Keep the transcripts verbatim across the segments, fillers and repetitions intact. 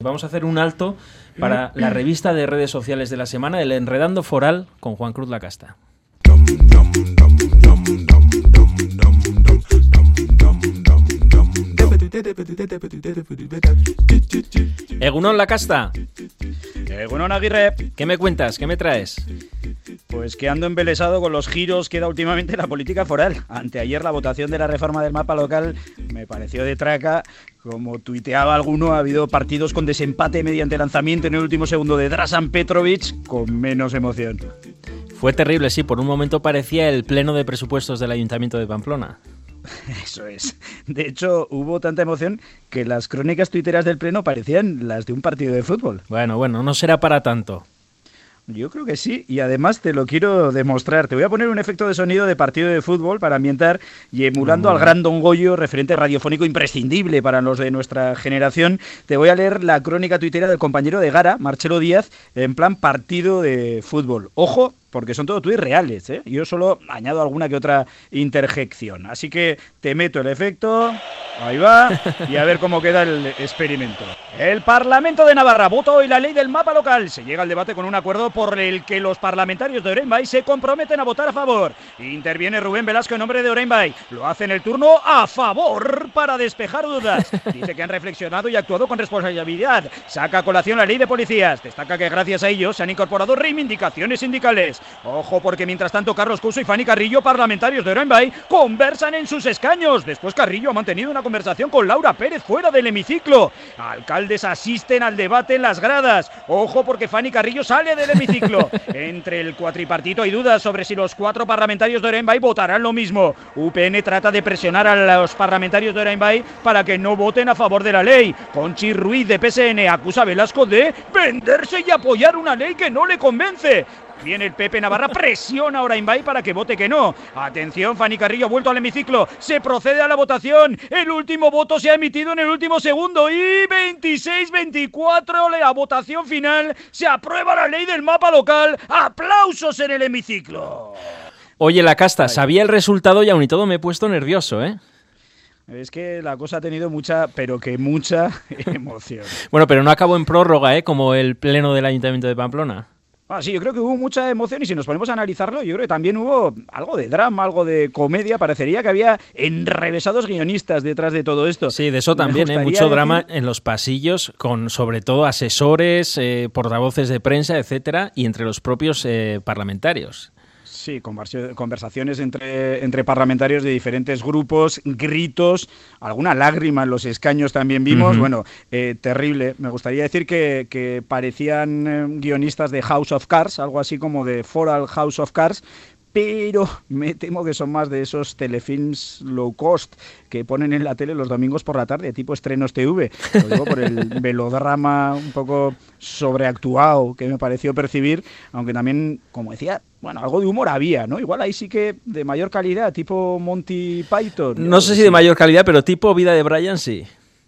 Vamos a hacer un alto para la revista de redes sociales de la semana, el Enredando Foral, con Juan Cruz Lacasta. Egunon Lacasta. Egunon Aguirre. ¿Qué me cuentas? ¿Qué me traes? Pues que ando embelesado con los giros que da últimamente la política foral. Anteayer la votación de la reforma del mapa local me pareció de traca. Como tuiteaba alguno, ha habido partidos con desempate mediante lanzamiento en el último segundo de Dražan Petrović, con menos emoción. Fue terrible, sí. Por un momento parecía el pleno de presupuestos del Ayuntamiento de Pamplona. Eso es. De hecho, hubo tanta emoción que las crónicas tuiteras del pleno parecían las de un partido de fútbol. Bueno, bueno, no será para tanto. Yo creo que sí, y además te lo quiero demostrar. Te voy a poner un efecto de sonido de partido de fútbol para ambientar y emulando mm. al gran Don Goyo, referente radiofónico imprescindible para los de nuestra generación. Te voy a leer la crónica tuitera del compañero de Gara, Marcelo Díaz, en plan partido de fútbol. Ojo, porque son todo tuits reales, ¿eh? Yo solo añado alguna que otra interjección. Así que te meto el efecto, ahí va, y a ver cómo queda el experimento. El Parlamento de Navarra vota hoy la ley del mapa local. Se llega al debate con un acuerdo por el que los parlamentarios de Orenbai se comprometen a votar a favor. Interviene Rubén Velasco en nombre de Orenbai. Lo hace en el turno a favor para despejar dudas. Dice que han reflexionado y actuado con responsabilidad. Saca a colación la ley de policías. Destaca que gracias a ellos se han incorporado reivindicaciones sindicales. Ojo, porque mientras tanto Carlos Couso y Fanny Carrillo, parlamentarios de Orenbai, conversan en sus escaños. Después Carrillo ha mantenido una conversación con Laura Pérez fuera del hemiciclo. Alcaldes asisten al debate en las gradas. Ojo, porque Fanny Carrillo sale del hemiciclo. Entre el cuatripartito hay dudas sobre si los cuatro parlamentarios de Orenbai votarán lo mismo. U P N trata de presionar a los parlamentarios de Orenbai para que no voten a favor de la ley. Conchi Ruiz de P S N acusa a Velasco de venderse y apoyar una ley que no le convence. Viene el P P Navarra, presiona a Orenbai para que vote que no. Atención, Fanny Carrillo ha vuelto al hemiciclo. Se procede a la votación. El último voto se ha emitido en el último segundo. Y veintiséis veinticuatro, la votación final. Se aprueba la ley del mapa local. ¡Aplausos en el hemiciclo! Oye, Lacasta, sabía el resultado y aún y todo me he puesto nervioso, ¿eh? Es que la cosa ha tenido mucha, pero que mucha emoción. Bueno, pero no acabó en prórroga, ¿eh? Como el pleno del Ayuntamiento de Pamplona. Ah, sí, yo creo que hubo mucha emoción y si nos ponemos a analizarlo, yo creo que también hubo algo de drama, algo de comedia. Parecería que había enrevesados guionistas detrás de todo esto. Sí, de eso también, ¿eh? Mucho decir... drama en los pasillos, con sobre todo asesores, eh, portavoces de prensa, etcétera, y entre los propios eh, parlamentarios. Sí, conversaciones entre, entre parlamentarios de diferentes grupos, gritos, alguna lágrima en los escaños también vimos. Uh-huh. Bueno, eh, terrible. Me gustaría decir que, que parecían eh, guionistas de House of Cards, algo así como de Foral House of Cards, pero me temo que son más de esos telefilms low cost que ponen en la tele los domingos por la tarde, tipo estrenos T V. Lo digo por el melodrama un poco sobreactuado que me pareció percibir, aunque también, como decía, bueno, algo de humor había, ¿no? Igual ahí sí que de mayor calidad, tipo Monty Python. No sé si de mayor calidad, pero tipo Vida de Brian sí.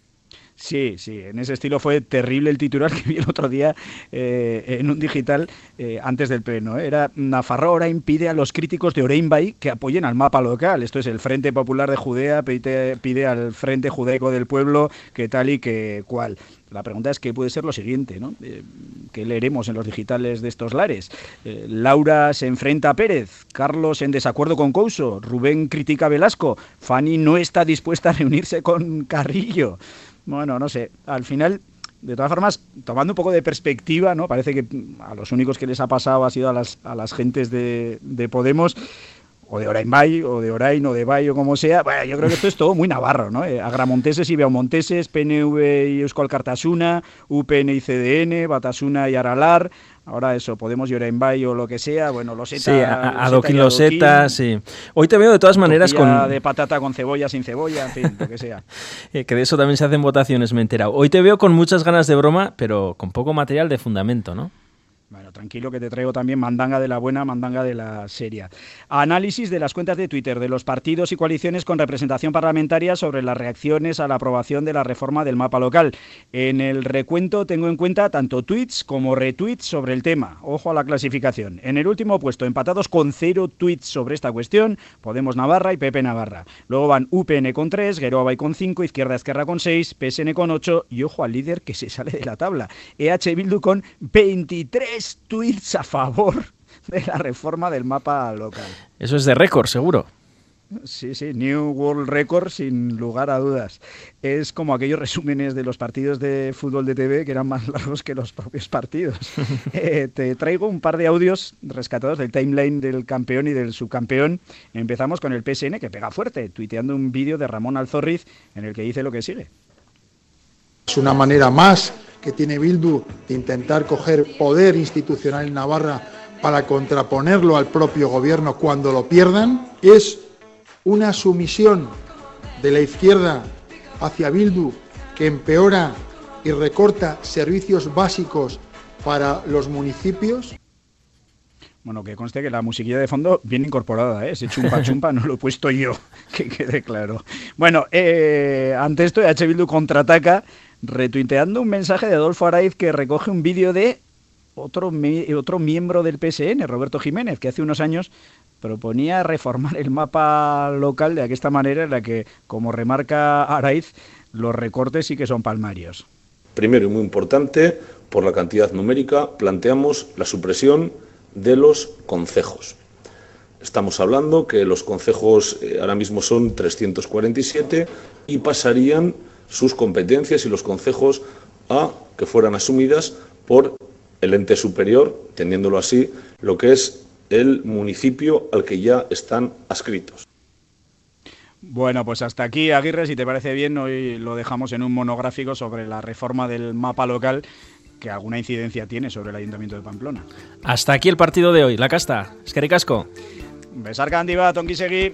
Sí, sí, en ese estilo fue terrible el titular que vi el otro día eh, en un digital eh, antes del pleno. ¿eh? Era Nafarroa ahora impide a los críticos de Orenbai que apoyen al mapa local. Esto es el Frente Popular de Judea, pide, pide al Frente Judaico del Pueblo que tal y que cual. La pregunta es qué puede ser lo siguiente, ¿no? Eh, ¿Qué leeremos en los digitales de estos lares? Eh, Laura se enfrenta a Pérez, Carlos en desacuerdo con Couso, Rubén critica a Velasco, Fanny no está dispuesta a reunirse con Carrillo. Bueno, no sé, al final, de todas formas, tomando un poco de perspectiva, ¿no? Parece que a los únicos que les ha pasado ha sido a las, a las gentes de, de Podemos, o de Orenbai, o de Orain, o de Bai, o como sea. Bueno, yo creo que esto es todo muy navarro, ¿no? Eh, agramonteses y beaumonteses, P N V y Eusko Alkartasuna, U P N y C D N, Batasuna y Aralar. Ahora eso, Podemos y Orenbai o lo que sea, bueno, Loseta... Sí, a, Adoquín Loseta, sí. Hoy te veo de todas maneras con... de patata con cebolla, sin cebolla, en fin, lo que sea. eh, que de eso también se hacen votaciones, me he enterado. Hoy te veo con muchas ganas de broma, pero con poco material de fundamento, ¿no? Bueno, tranquilo que te traigo también mandanga de la buena, mandanga de la seria. Análisis de las cuentas de Twitter de los partidos y coaliciones con representación parlamentaria sobre las reacciones a la aprobación de la reforma del mapa local. En el recuento tengo en cuenta tanto tweets como retweets sobre el tema. Ojo a la clasificación. En el último puesto, empatados con cero tweets sobre esta cuestión, Podemos Navarra y P P Navarra. Luego van U P N con tres, Geroa Bai con cinco, Izquierda Esquerra con seis, P S N con ocho y ojo al líder que se sale de la tabla. E H Bildu con veintitrés tweets a favor de la reforma del mapa local. Eso es de récord, seguro. Sí, sí, New World Record sin lugar a dudas. Es como aquellos resúmenes de los partidos de fútbol de T V que eran más largos que los propios partidos. eh, te traigo un par de audios rescatados del timeline del campeón y del subcampeón. Empezamos con el P S N, que pega fuerte, tuiteando un vídeo de Ramón Alzorriz en el que dice lo que sigue. Es una manera más que tiene Bildu de intentar coger poder institucional en Navarra para contraponerlo al propio gobierno cuando lo pierdan. Es una sumisión de la izquierda hacia Bildu que empeora y recorta servicios básicos para los municipios. Bueno, que conste que la musiquilla de fondo viene incorporada, ¿eh? Ese chumpa chumpa no lo he puesto yo, que quede claro. Bueno, eh, ante esto, H. Bildu contraataca retuiteando un mensaje de Adolfo Araiz que recoge un vídeo de otro, otro miembro del P S N, Roberto Jiménez, que hace unos años proponía reformar el mapa local de esta manera en la que, como remarca Araiz, los recortes sí que son palmarios. Primero y muy importante, por la cantidad numérica, planteamos la supresión de los concejos. Estamos hablando que los concejos eh, ahora mismo son trescientos cuarenta y siete y pasarían sus competencias y los concejos a que fueran asumidas por el ente superior, entendiéndolo así, lo que es el municipio al que ya están adscritos. Bueno, pues hasta aquí, Aguirre, si te parece bien, hoy lo dejamos en un monográfico sobre la reforma del mapa local que alguna incidencia tiene sobre el Ayuntamiento de Pamplona. Hasta aquí el partido de hoy. La casta. Eskerrik asko. Besarka handi bat, ongi segi.